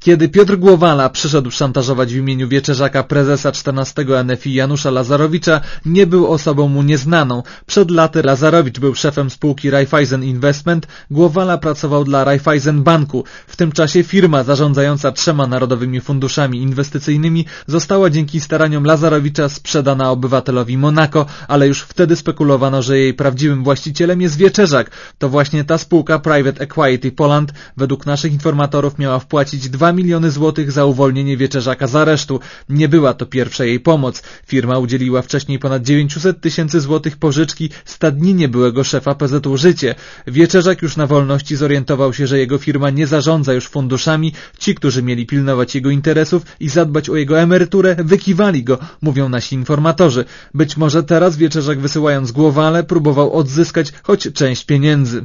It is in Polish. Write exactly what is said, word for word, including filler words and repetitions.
Kiedy Piotr Głowala przyszedł szantażować w imieniu Wieczerzaka prezesa czternastego N F I Janusza Lazarowicza, nie był osobą mu nieznaną. Przed laty Lazarowicz był szefem spółki Raiffeisen Investment, Głowala pracował dla Raiffeisen Banku. W tym czasie firma zarządzająca trzema narodowymi funduszami inwestycyjnymi została dzięki staraniom Lazarowicza sprzedana obywatelowi Monako, ale już wtedy spekulowano, że jej prawdziwym właścicielem jest Wieczerzak. To właśnie ta spółka Private Equity Poland według naszych informatorów miała wpłacić dwa miliony złotych za uwolnienie Wieczerzaka z aresztu. Nie była to pierwsza jej pomoc. Firma udzieliła wcześniej ponad dziewięćset tysięcy złotych pożyczki stadninie byłego szefa P Z U Życie. Wieczerzak już na wolności zorientował się, że jego firma nie zarządza już funduszami. Ci, którzy mieli pilnować jego interesów i zadbać o jego emeryturę, wykiwali go, mówią nasi informatorzy. Być może teraz Wieczerzak, wysyłając Głowalę, próbował odzyskać choć część pieniędzy.